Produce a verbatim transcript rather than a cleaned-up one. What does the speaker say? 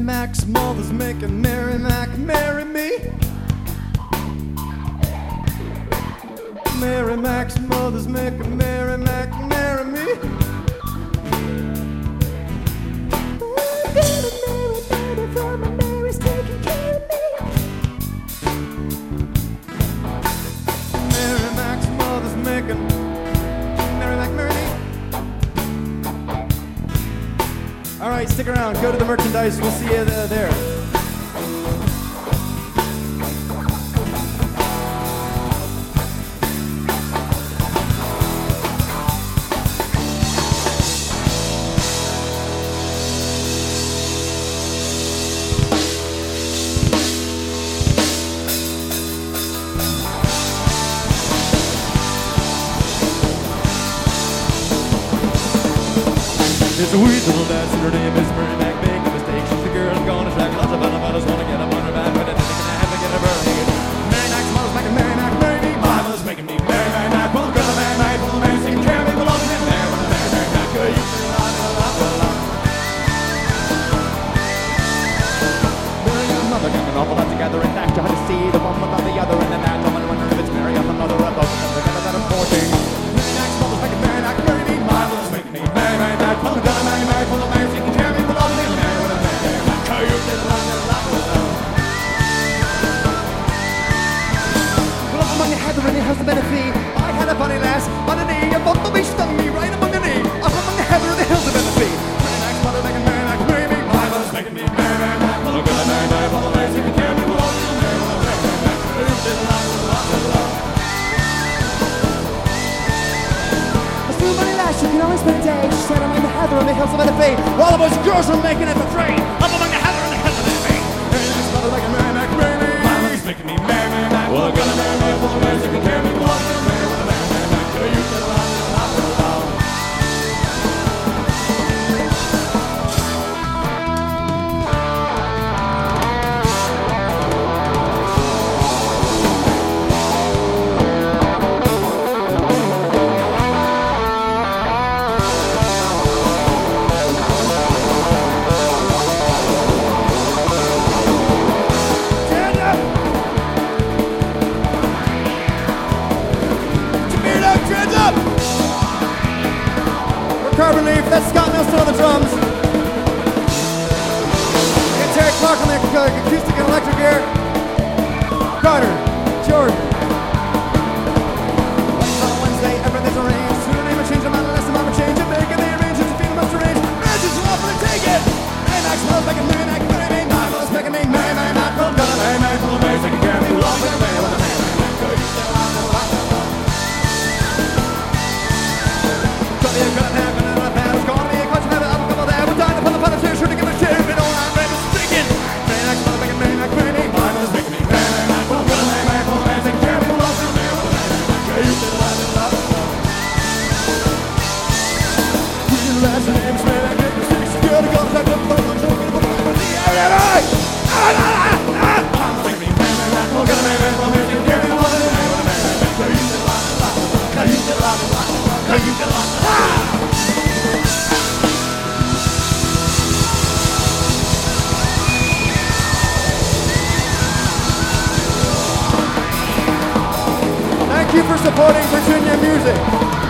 Mac's mother's making Mary Mac marry me. Mary Mac's mother's making Mary Mac marry me. I got a Mary Mac for my Mary's taking care of me. Mary Mac's mother's making Mary Mac marry me. All right, stick around. Go to the merchandise. We'll see you there. It's a weird little dance, and her name is Mary Mac. Make a mistake, she's the girl I'm gonna drag. Lots of other models wanna get up on her back, but I think I have to get her burning. Mary Mac's mother's making Mary Mac marry me. Mama's making me Mary Mary Mac. Well, the girl of Mary Mac, well, the Mary's taking care of me. Belongs in there, well, the Mary Mary Mac. Girl, you can la la la la la. Mary and mother got an awful lot together, and act you had to see the one without the other, and then that woman wonder if it's Mary or the mother or both of them together that are fourteen. Mary Mac's mother's making Mary Mac marry me. Mama's making me Mary Mary Mac. Well, the girl of Mary Mac, well, the Mary's taking care of me. Belongs in there, well, the Mary Mary Mac. Girl, you can la la la la la. Well, up among the heather and it has the benefit. I had a bunny lass on a knee, and both of them stung me right among the knee. Up among the heather and the hills of benefit. Mary Mac's mother making Mary Mac marry me. My mother's making me Mary Mary Mac. Well, the girl of Mary Mac, well, the Mary's taking care of me. Belongs in there, well, the Mary Mary Mac. Girl, you can la la la la la. Still money lass, you can always spend a day. She said I'm in the heather and the hills of benefit. While the boys and girls are making it for free. Up among the heather and the hills of benefit. Mary Mac's mother making Mary Mac marry me. My mother's making me Mary Mary Mac. Well, the girl of Mary Mac, well, the Mary's taking care of me. Belongs in there, well, the Mary Mary Mac. Girl, you can la la la la la. Carbon Leaf, that's Scott Nelson on the drums. We got Terry Clark on the uh, acoustic and electric gear. Carter, Jordan. On Wednesday, everything's arranged. Sooner name a change, I'm not unless I'm on a change. I'm making the arrangements, the feeling must arrange. Marriages are often to take it. Mary Mac's mother's making Mary Mac marry me. My mother's making me Mary Mary Mac. Well, gonna Mary Mac, well, Mary's taking care of me. Well, I'm gonna Mary, well, the Mary Mary Mac. Girl, you say la la la la la. Got me a gun, have an Thank you for supporting Virginia music.